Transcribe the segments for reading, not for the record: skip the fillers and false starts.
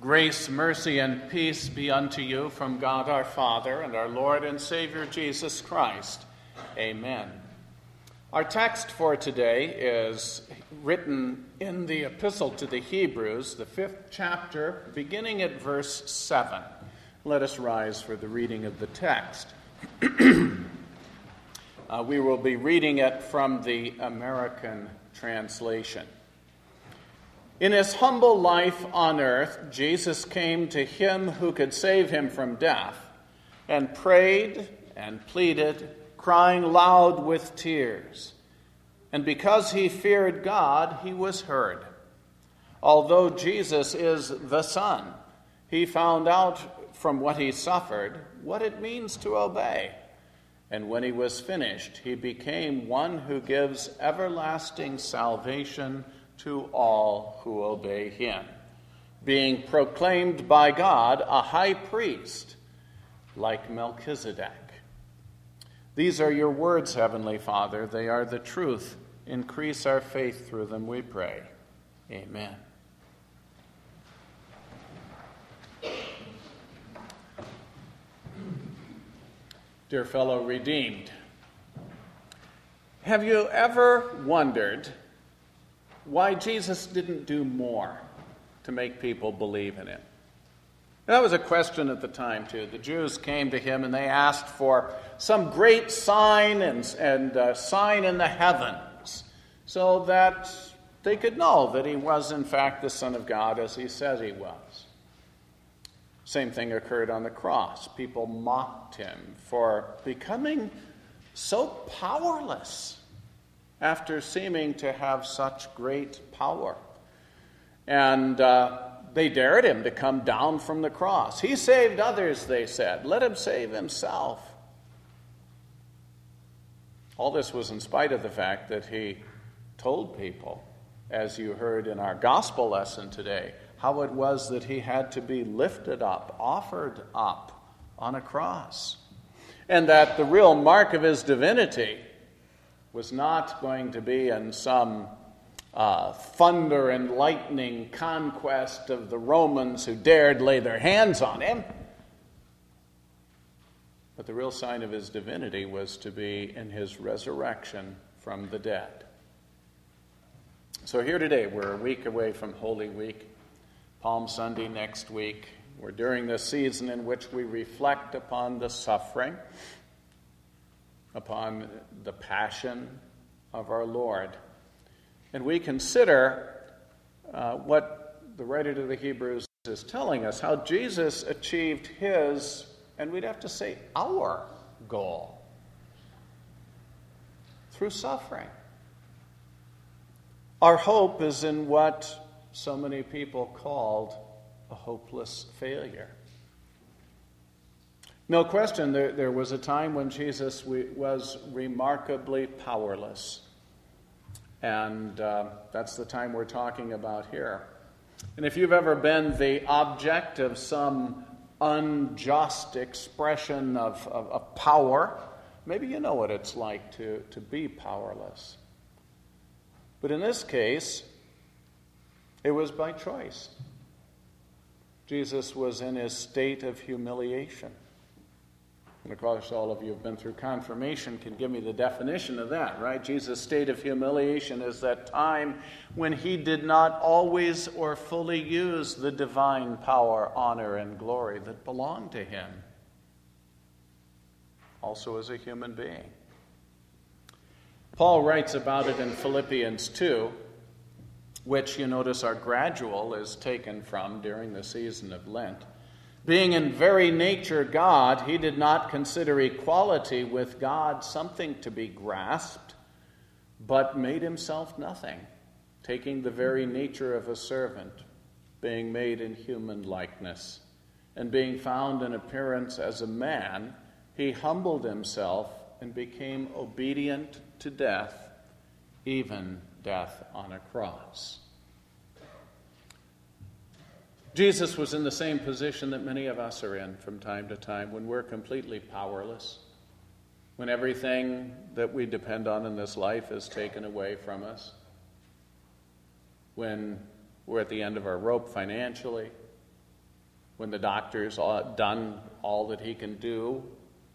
Grace, mercy, and peace be unto you from God our Father and our Lord and Savior Jesus Christ. Amen. Our text for today is written in the Epistle to the Hebrews, the 5th chapter, beginning at verse 7. Let us rise for the reading of the text. We will be reading it from the American translation. In his humble life on earth, Jesus came to him who could save him from death, and prayed and pleaded, crying loud with tears. And because he feared God, he was heard. Although Jesus is the Son, he found out from what he suffered what it means to obey. And when he was finished, he became one who gives everlasting salvation to all who obey him, being proclaimed by God a high priest like Melchizedek. These are your words, Heavenly Father. They are the truth. Increase our faith through them, we pray. Amen. Dear fellow redeemed, have you ever wondered why Jesus didn't do more to make people believe in him? That was a question at the time, too. The Jews came to him and they asked for some great sign and sign in the heavens so that they could know that he was, in fact, the Son of God as he said he was. Same thing occurred on the cross. People mocked him for becoming so powerless after seeming to have such great power. And they dared him to come down from the cross. He saved others, they said. Let him save himself. All this was in spite of the fact that he told people, as you heard in our gospel lesson today, how it was that he had to be lifted up, offered up on a cross. And that the real mark of his divinity was not going to be in some thunder and lightning conquest of the Romans who dared lay their hands on him. But the real sign of his divinity was to be in his resurrection from the dead. So here today, we're a week away from Holy Week, Palm Sunday next week. We're during the season in which we reflect upon the suffering, upon the passion of our Lord. And we consider what the writer to the Hebrews is telling us, how Jesus achieved his, and we'd have to say our, goal through suffering. Our hope is in what so many people called a hopeless failure. No question, there was a time when Jesus was remarkably powerless. And that's the time we're talking about here. And if you've ever been the object of some unjust expression of power, maybe you know what it's like to be powerless. But in this case, it was by choice. Jesus was in his state of humiliation. And of course, all of you have been through confirmation can give me the definition of that, right? Jesus' state of humiliation is that time when he did not always or fully use the divine power, honor, and glory that belonged to him, also as a human being. Paul writes about it in Philippians 2, which you notice our gradual is taken from during the season of Lent. Being in very nature God, he did not consider equality with God something to be grasped, but made himself nothing, taking the very nature of a servant, being made in human likeness, and being found in appearance as a man, he humbled himself and became obedient to death, even death on a cross. Jesus was in the same position that many of us are in from time to time, when we're completely powerless, when everything that we depend on in this life is taken away from us, when we're at the end of our rope financially, when the doctor's done all that he can do,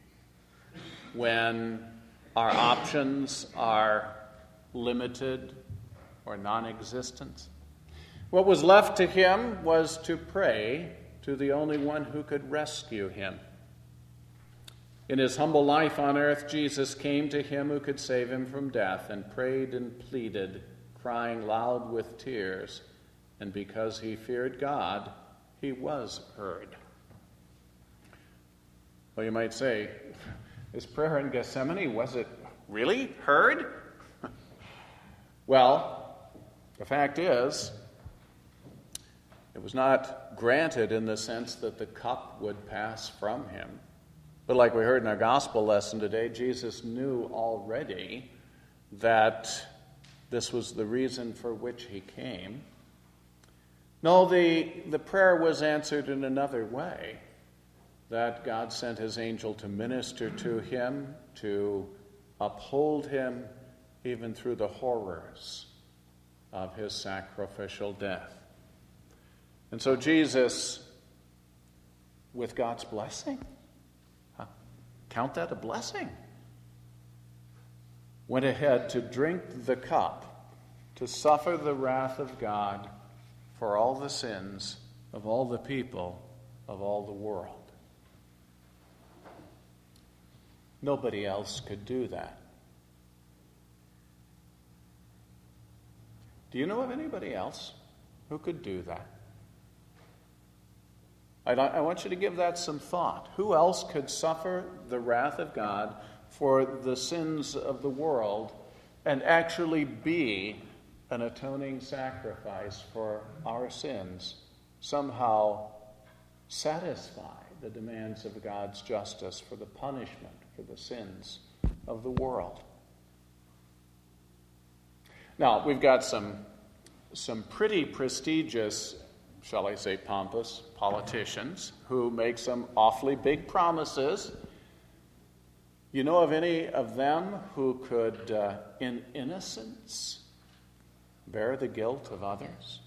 when our options are limited or non-existent. What was left to him was to pray to the only one who could rescue him. In his humble life on earth, Jesus came to him who could save him from death and prayed and pleaded, crying loud with tears. And because he feared God, he was heard. Well, you might say, his prayer in Gethsemane, was it really heard? Well, the fact is, it was not granted in the sense that the cup would pass from him. But like we heard in our gospel lesson today, Jesus knew already that this was the reason for which he came. No, the prayer was answered in another way, that God sent his angel to minister to him, to uphold him even through the horrors of his sacrificial death. And so Jesus, with God's blessing, count that a blessing, went ahead to drink the cup, to suffer the wrath of God for all the sins of all the people of all the world. Nobody else could do that. Do you know of anybody else who could do that? I want you to give that some thought. Who else could suffer the wrath of God for the sins of the world and actually be an atoning sacrifice for our sins, somehow satisfy the demands of God's justice for the punishment for the sins of the world? Now, we've got some pretty prestigious, shall I say pompous, politicians who make some awfully big promises. You know of any of them who could, in innocence, bear the guilt of others?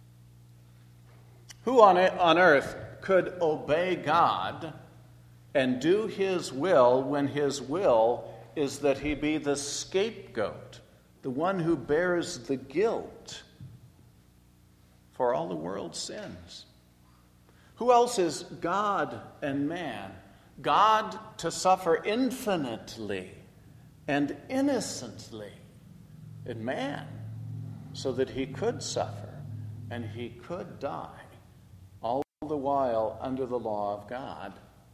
Who on earth could obey God and do his will when his will is that he be the scapegoat, the one who bears the guilt for all the world's sins? Who else is God and man? God to suffer infinitely and innocently, and man so that he could suffer and he could die, all the while under the law of God.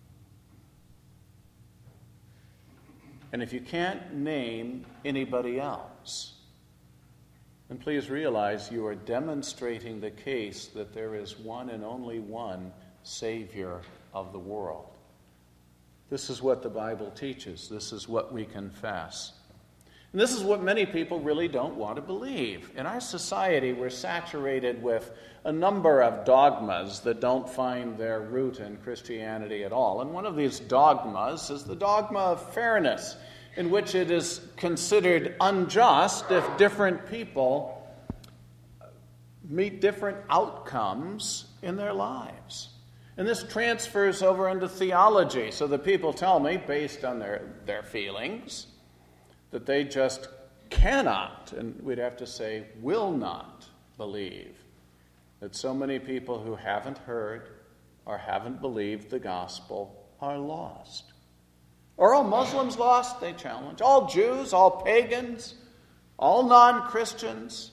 And if you can't name anybody else, then please realize you are demonstrating the case that there is one and only one Savior of the world. This is what the Bible teaches. This is what we confess. And this is what many people really don't want to believe. In our society, we're saturated with a number of dogmas that don't find their root in Christianity at all. And one of these dogmas is the dogma of fairness, in which it is considered unjust if different people meet different outcomes in their lives. And this transfers over into theology. So the people tell me, based on their feelings, that they just cannot, and we'd have to say will not, believe that so many people who haven't heard or haven't believed the gospel are lost. Are all Muslims lost? They challenge. All Jews, all pagans, all non-Christians.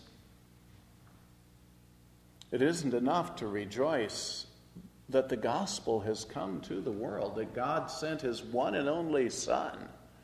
It isn't enough to rejoice that the gospel has come to the world, that God sent his one and only Son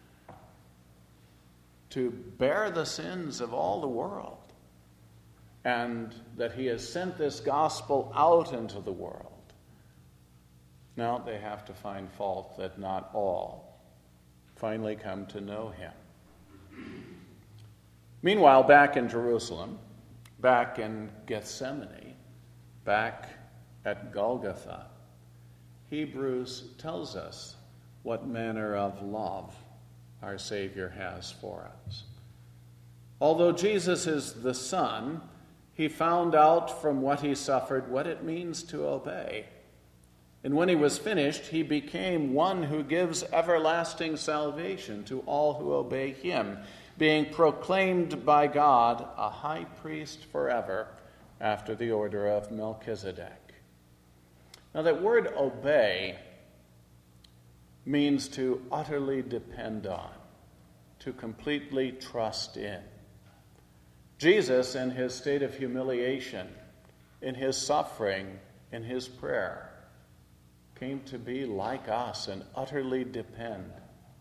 to bear the sins of all the world, and that he has sent this gospel out into the world. Now they have to find fault that not all finally come to know him. Meanwhile, back in Jerusalem, back in Gethsemane, back at Golgotha, Hebrews tells us what manner of love our Savior has for us. Although Jesus is the Son, he found out from what he suffered what it means to obey. And when he was finished, he became one who gives everlasting salvation to all who obey him, being proclaimed by God a high priest forever after the order of Melchizedek. Now that word obey means to utterly depend on, to completely trust in. Jesus, in his state of humiliation, in his suffering, in his prayer, came to be like us and utterly depend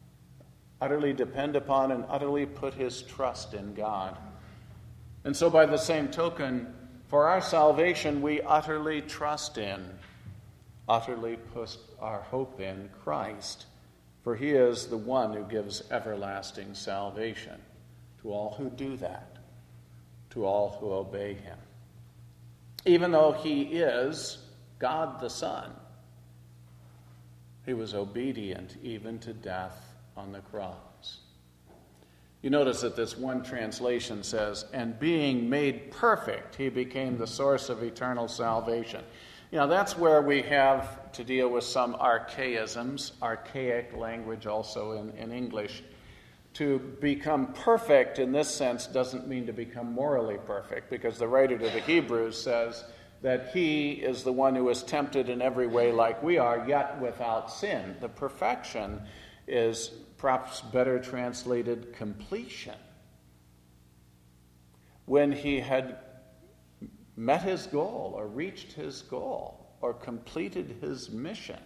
upon and utterly put his trust in God. And so by the same token, for our salvation, we utterly trust in, utterly put our hope in Christ, for he is the one who gives everlasting salvation to all who do that, to all who obey him. Even though he is God the Son, he was obedient even to death on the cross. You notice that this one translation says, and being made perfect, he became the source of eternal salvation. That's where we have to deal with some archaisms, archaic language also in English. To become perfect in this sense doesn't mean to become morally perfect, because the writer to the Hebrews says that he is the one who is tempted in every way like we are, yet without sin. The perfection is perhaps better translated completion. When he had met his goal or reached his goal or completed his mission,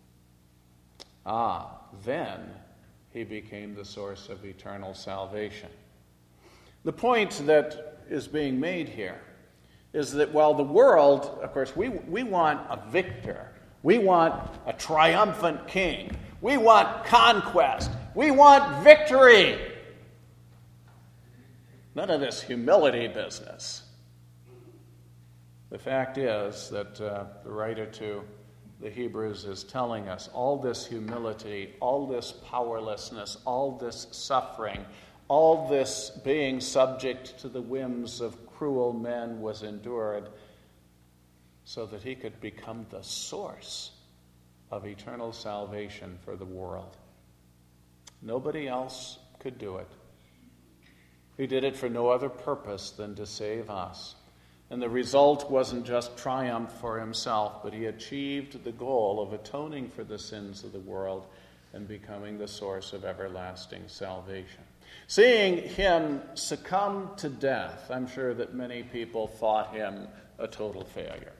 then he became the source of eternal salvation. The point that is being made here is that while the world, of course, we want a victor, we want a triumphant king, we want conquest, we want victory. None of this humility business. The fact is that the writer to the Hebrews is telling us all this humility, all this powerlessness, all this suffering, all this being subject to the whims of cruel men was endured so that he could become the source of eternal salvation for the world. Nobody else could do it. He did it for no other purpose than to save us. And the result wasn't just triumph for himself, but he achieved the goal of atoning for the sins of the world and becoming the source of everlasting salvation. Seeing him succumb to death, I'm sure that many people thought him a total failure.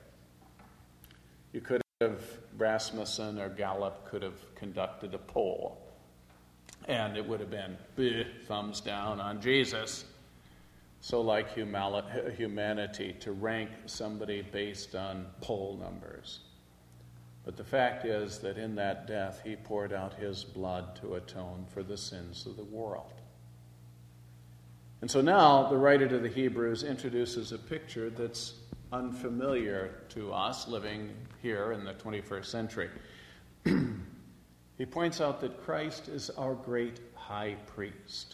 You could have, Rasmussen or Gallup could have conducted a poll, and it would have been thumbs down on Jesus. So like humanity to rank somebody based on poll numbers. But the fact is that in that death, he poured out his blood to atone for the sins of the world. And so now the writer to the Hebrews introduces a picture that's unfamiliar to us living here in the 21st century. He points out that Christ is our great high priest.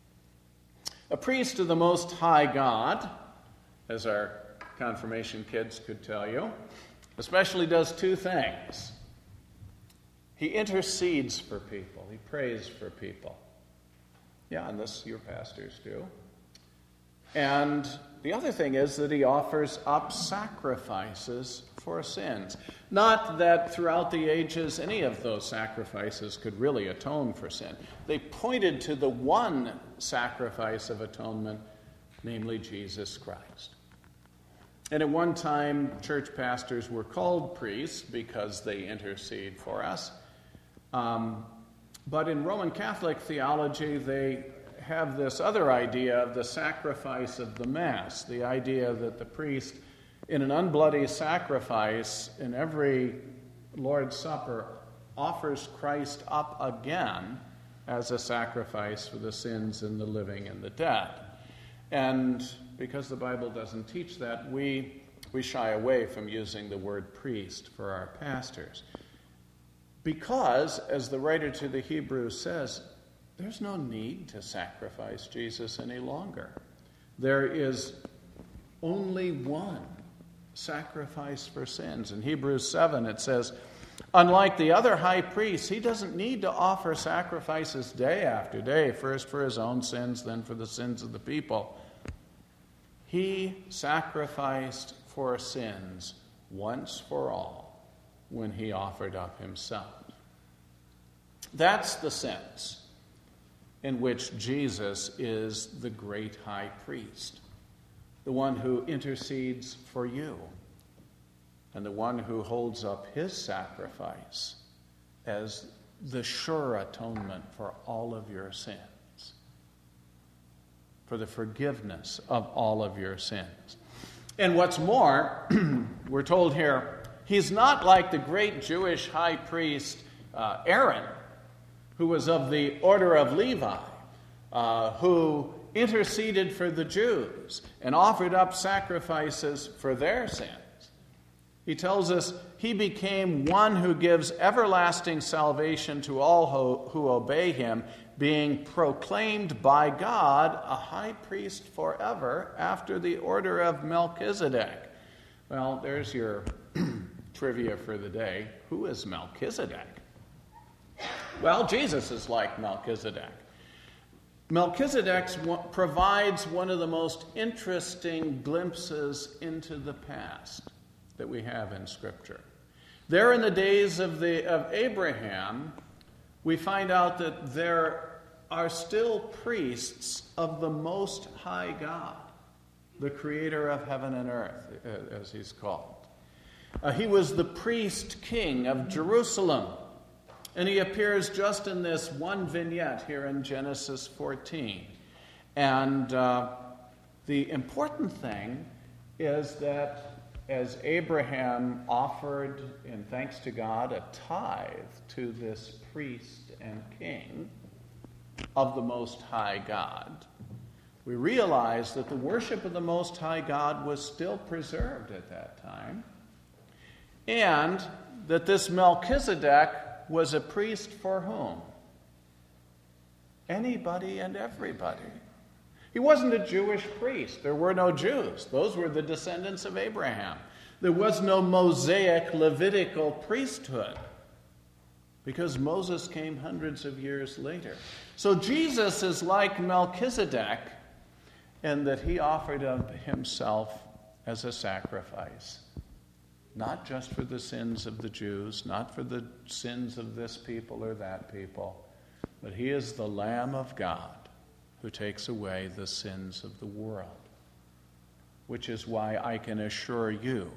A priest of the Most High God, as our confirmation kids could tell you, especially does two things. He intercedes for people. He prays for people. Yeah, and this your pastors do. And the other thing is that he offers up sacrifices for sins. Not that throughout the ages any of those sacrifices could really atone for sin. They pointed to the one sacrifice of atonement, namely Jesus Christ. And at one time, church pastors were called priests because they intercede for us. But in Roman Catholic theology, they have this other idea of the sacrifice of the Mass, the idea that the priest, in an unbloody sacrifice in every Lord's Supper, offers Christ up again as a sacrifice for the sins in the living and the dead. And because the Bible doesn't teach that, we shy away from using the word priest for our pastors. Because, as the writer to the Hebrews says, there's no need to sacrifice Jesus any longer. There is only one sacrifice for sins. In Hebrews 7 it says, Unlike the other high priests, he doesn't need to offer sacrifices day after day, first for his own sins, then for the sins of the people. He sacrificed for sins once for all when he offered up himself. That's the sense in which Jesus is the great high priest, the one who intercedes for you, and the one who holds up his sacrifice as the sure atonement for all of your sins, for the forgiveness of all of your sins. And what's more, we're told here, he's not like the great Jewish high priest Aaron, who was of the order of Levi, who interceded for the Jews and offered up sacrifices for their sins. He tells us he became one who gives everlasting salvation to all who obey him, being proclaimed by God a high priest forever after the order of Melchizedek. Well, there's your trivia for the day. Who is Melchizedek? Well, Jesus is like Melchizedek. Melchizedek provides one of the most interesting glimpses into the past that we have in Scripture. There in the days of Abraham, we find out that there are still priests of the Most High God, the creator of heaven and earth, as he's called. He was the priest king of Jerusalem, and he appears just in this one vignette here in Genesis 14. And the important thing is that as Abraham offered, in thanks to God, a tithe to this priest and king of the Most High God, we realize that the worship of the Most High God was still preserved at that time, and that this Melchizedek was a priest for whom? Anybody and everybody. He wasn't a Jewish priest. There were no Jews. Those were the descendants of Abraham. There was no Mosaic Levitical priesthood because Moses came hundreds of years later. So Jesus is like Melchizedek in that he offered up himself as a sacrifice, not just for the sins of the Jews, not for the sins of this people or that people, but he is the Lamb of God who takes away the sins of the world, which is why I can assure you,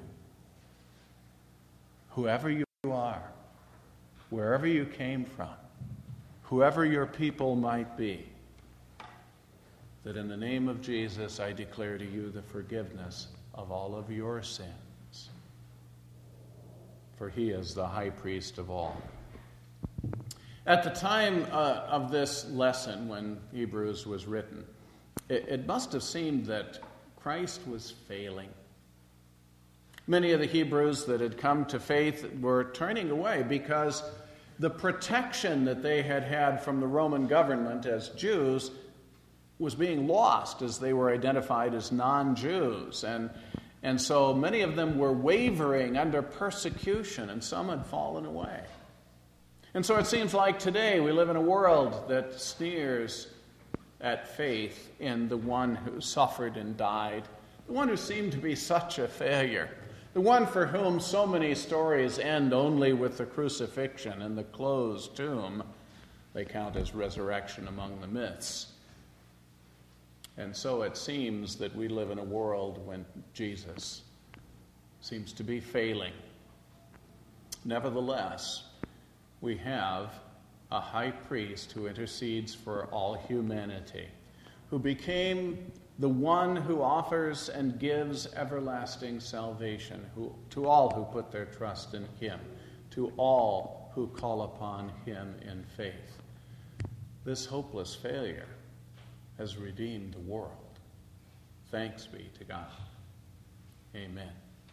whoever you are, wherever you came from, whoever your people might be, that in the name of Jesus I declare to you the forgiveness of all of your sins, for he is the high priest of all. At the time of this lesson, when Hebrews was written, it must have seemed that Christ was failing. Many of the Hebrews that had come to faith were turning away because the protection that they had had from the Roman government as Jews was being lost as they were identified as non-Jews. And so many of them were wavering under persecution, and some had fallen away. And so it seems like today we live in a world that sneers at faith in the one who suffered and died, the one who seemed to be such a failure, the one for whom so many stories end only with the crucifixion and the closed tomb. They count as resurrection among the myths. And so it seems that we live in a world when Jesus seems to be failing. Nevertheless, we have a high priest who intercedes for all humanity, who became the one who offers and gives everlasting salvation to all who put their trust in him, to all who call upon him in faith. This hopeless failure has redeemed the world. Thanks be to God. Amen.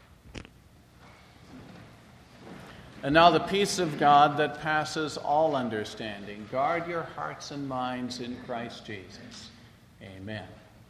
And now the peace of God that passes all understanding, guard your hearts and minds in Christ Jesus. Amen.